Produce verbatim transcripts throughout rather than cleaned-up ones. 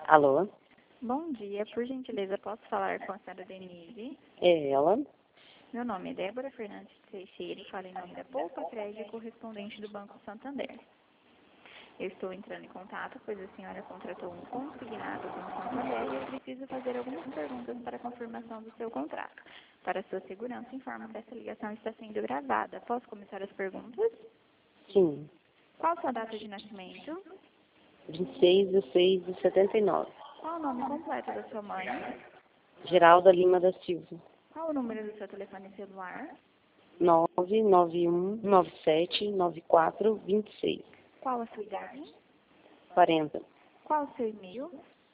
Alô? Bom dia, por gentileza, posso falar com a senhora Denise? É ela? Meu nome é Débora Fernandes Teixeira e falo em nome da Poupa Crédito, correspondente do Banco Santander. Eu estou entrando em contato, pois a senhora contratou um consignado com o Santander e eu preciso fazer algumas perguntas para a confirmação do seu contrato. Para sua segurança, informo que essa ligação está sendo gravada. Posso começar as perguntas? Sim. Qual sua data de nascimento? vinte e seis de seis de setenta e nove. Qual o nome completo da sua mãe? Geralda Lima da Silva. Qual o número do seu telefone celular? nove nove um nove sete nove quatro dois seis. Qual a sua idade? quarenta. Qual o seu e-mail?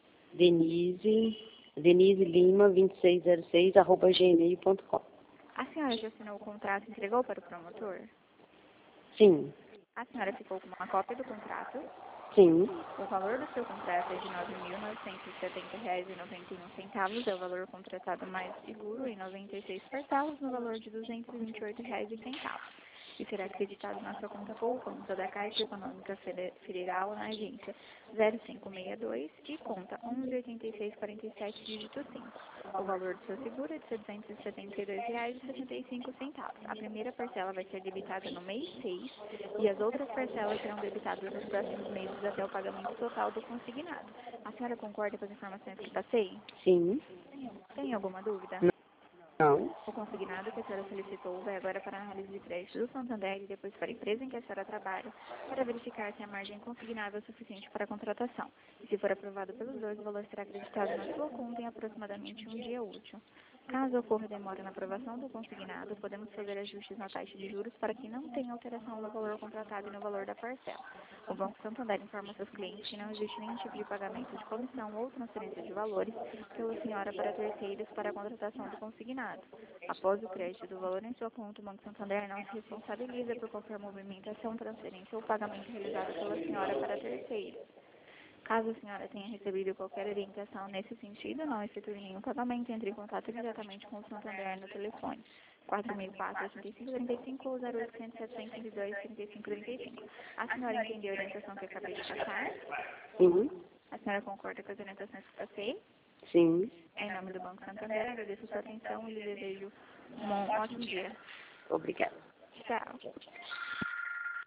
Denise, Denise Lima vinte e seis zero seis arroba gmail ponto com. A senhora já assinou o contrato e entregou para o promotor? Sim. A senhora ficou com uma cópia do contrato? Sim. O valor do seu contrato é de nove mil novecentos e setenta reais e noventa e um centavos, é o valor contratado mais seguro em noventa e seis parcelas no valor de duzentos e vinte e oito reais e centavos. E será acreditado na sua conta poupança da Caixa Econômica Federal na agência zero cinco seis dois e conta onze oitenta e seis quarenta e sete dígito cinco. O valor do seu seguro é de setecentos e setenta e dois reais e sessenta e cinco centavos. A primeira parcela vai ser debitada no mês seis e as outras parcelas serão debitadas nos próximos meses até o pagamento total do consignado. A senhora concorda com as informações que passei? Sim. Tem alguma dúvida? Não. O consignado que a senhora solicitou vai agora para a análise de crédito do Santander e depois para a empresa em que a senhora trabalha para verificar se a margem consignável é suficiente para a contratação. E se for aprovado pelos dois, o valor será acreditado na sua conta em aproximadamente um dia útil. Caso ocorra demora na aprovação do consignado, podemos fazer ajustes na taxa de juros para que não tenha alteração no valor contratado e no valor da parcela. O Banco Santander informa seus clientes que não existe nenhum tipo de pagamento de comissão ou transferência de valores pela senhora para terceiros para a contratação do consignado. Após o crédito do valor em sua conta, o Banco Santander não se responsabiliza por qualquer movimentação, transferência ou pagamento realizado pela senhora para terceiros. Caso a senhora tenha recebido qualquer orientação nesse sentido, não efetue nenhum pagamento, entre em contato diretamente com o Santander no telefone quatro mil quatrocentos e oitenta e cinco, trinta e cinco ou zero oitocentos, setecentos e dois, trinta e cinco, trinta e cinco. A senhora entendeu a orientação que eu acabei de passar? Sim. A senhora concorda com as orientações que passei? Sim. Em nome do Banco Santander, agradeço a sua atenção e lhe desejo um ótimo dia. Obrigada. Tchau.